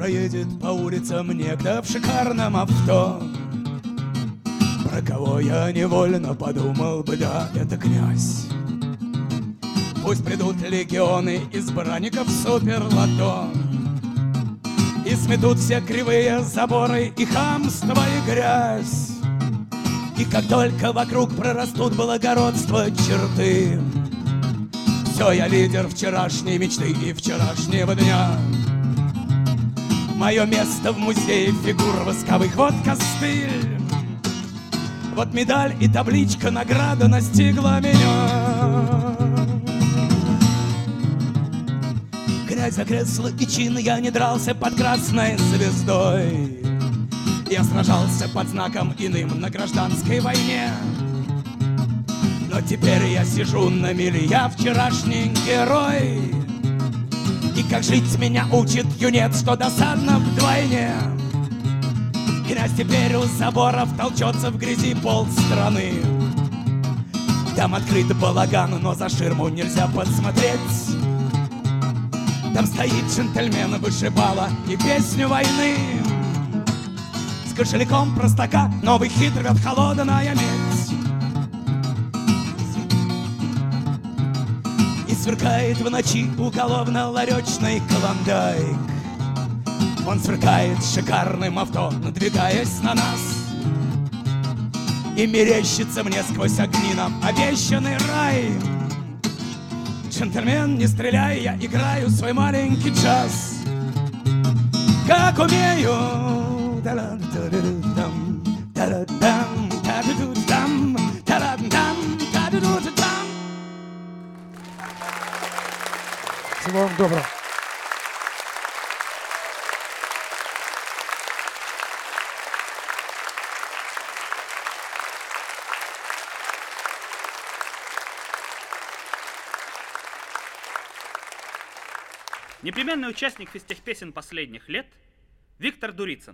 едет по улицам некто в шикарном авто. Про кого я невольно подумал бы, да, это князь. Пусть придут легионы избранников суперлото и сметут все кривые заборы и хамство и грязь. И как только вокруг прорастут благородства черты, все, я лидер вчерашней мечты и вчерашнего дня. Мое место в музее фигур восковых, вот костыль, вот медаль и табличка, награда настигла меня. Грязь за кресло и чин, я не дрался под красной звездой. Я сражался под знаком иным на гражданской войне. Но теперь я сижу на мели, я вчерашний герой. И как жить меня учит юнец, что досадно вдвойне. Князь теперь у заборов толчется в грязи полстраны. Там открыт балаган, но за ширму нельзя подсмотреть. Там стоит джентльмен, вышибала и песню войны. С кошельком простака новый хитрый от холодная медь. И сверкает в ночи уголовно-ларечный клондайк. Он сверкает шикарным авто, надвигаясь на нас. И мерещится мне сквозь огни нам обещанный рай. Джентльмен, не стреляй, я играю свой маленький джаз. Как умею. Всего вам доброго. Непременный участник физтехпесен последних лет Виктор Дурицын.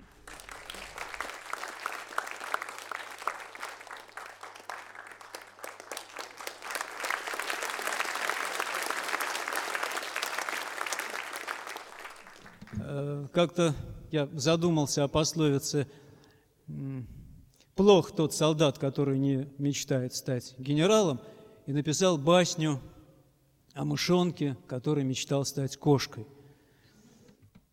Как-то я задумался о пословице «Плох тот солдат, который не мечтает стать генералом», и написал басню о мышонке, который мечтал стать кошкой.